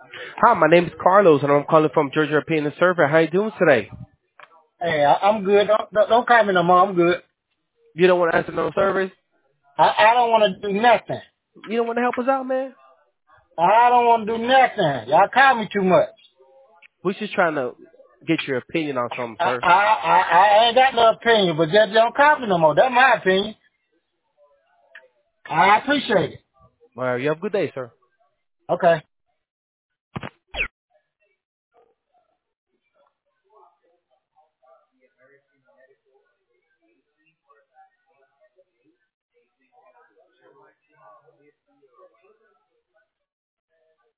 Hi, my name is Carlos, and I'm calling from Georgia European Survey. How you doing today? Hey, I'm good. Don't call me no more. I'm good. You don't want to answer no surveys? I don't want to do nothing. You don't want to help us out, man? I don't want to do nothing. Y'all call me too much. We're just trying to get your opinion on something, I, sir. I, I ain't got no opinion, but just don't call me no more. That's my opinion. I appreciate it. Well, you have a good day, sir. Okay.